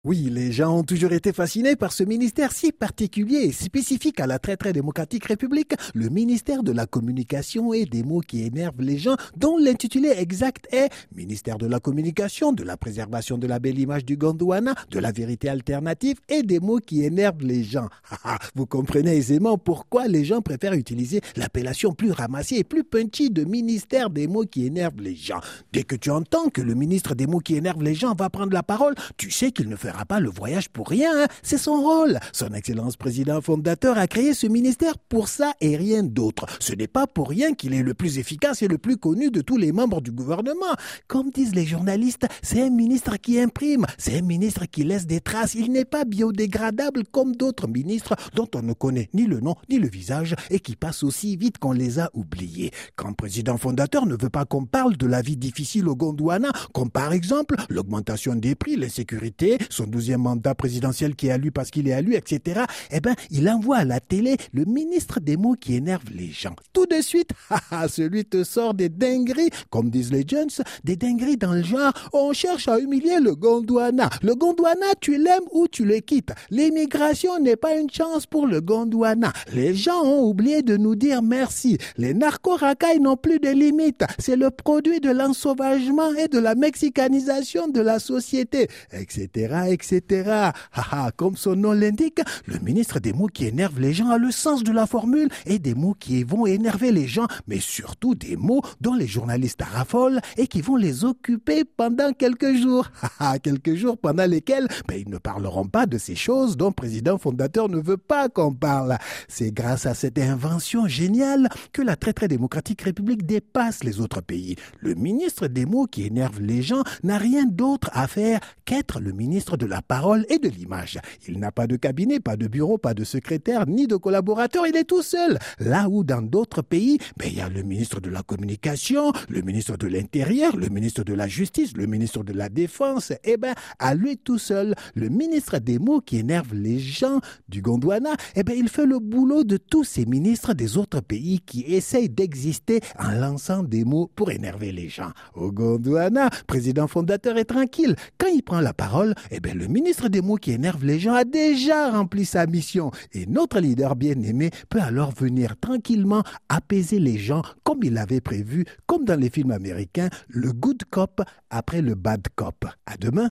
Oui, les gens ont toujours été fascinés par ce ministère si particulier et spécifique à la très démocratique République, le ministère de la Communication et des mots qui énervent les gens, dont l'intitulé exact est Ministère de la Communication, de la préservation de la belle image du Gondwana, de la vérité alternative et des mots qui énervent les gens. Vous comprenez aisément pourquoi les gens préfèrent utiliser l'appellation plus ramassée et plus punchy de ministère des mots qui énervent les gens. Dès que tu entends que le ministre des mots qui énervent les gens va prendre la parole, tu sais qu'il ne fera pas le voyage pour rien, hein. C'est son rôle. Son Excellence président fondateur a créé ce ministère pour ça et rien d'autre. Ce n'est pas pour rien qu'il est le plus efficace et le plus connu de tous les membres du gouvernement. Comme disent les journalistes, c'est un ministre qui imprime, c'est un ministre qui laisse des traces. Il n'est pas biodégradable comme d'autres ministres dont on ne connaît ni le nom ni le visage et qui passent aussi vite qu'on les a oubliés. Quand président fondateur ne veut pas qu'on parle de la vie difficile au Gondwana, comme par exemple l'augmentation des prix, l'insécurité, son 12e mandat présidentiel qui est élu parce qu'il est élu, etc., il envoie à la télé le ministre des mots qui énervent les gens. Tout de suite, celui te sort des dingueries, comme disent les jeunes, des dingueries dans le genre « on cherche à humilier le Gondwana ». Le Gondwana, tu l'aimes ou tu le quittes. L'immigration n'est pas une chance pour le Gondwana. Les gens ont oublié de nous dire merci. Les narco-racailles n'ont plus de limites. C'est le produit de l'ensauvagement et de la mexicanisation de la société, etc., etc. Comme son nom l'indique, le ministre des mots qui énervent les gens a le sens de la formule et des mots qui vont énerver les gens, mais surtout des mots dont les journalistes raffolent et qui vont les occuper pendant quelques jours. Quelques jours pendant lesquels ils ne parleront pas de ces choses dont le président fondateur ne veut pas qu'on parle. C'est grâce à cette invention géniale que la très démocratique République dépasse les autres pays. Le ministre des mots qui énerve les gens n'a rien d'autre à faire qu'être le ministre de la parole et de l'image. Il n'a pas de cabinet, pas de bureau, pas de secrétaire, ni de collaborateur, il est tout seul. Là où dans d'autres pays, il y a le ministre de la Communication, le ministre de l'Intérieur, le ministre de la Justice, le ministre de la Défense, à lui tout seul, le ministre des mots qui énerve les gens du Gondwana, il fait le boulot de tous ces ministres des autres pays qui essayent d'exister en lançant des mots pour énerver les gens. Au Gondwana, président fondateur est tranquille. Quand il prend la parole, le ministre des mots qui énerve les gens a déjà rempli sa mission. Et notre leader bien-aimé peut alors venir tranquillement apaiser les gens comme il l'avait prévu, comme dans les films américains, le good cop après le bad cop. À demain.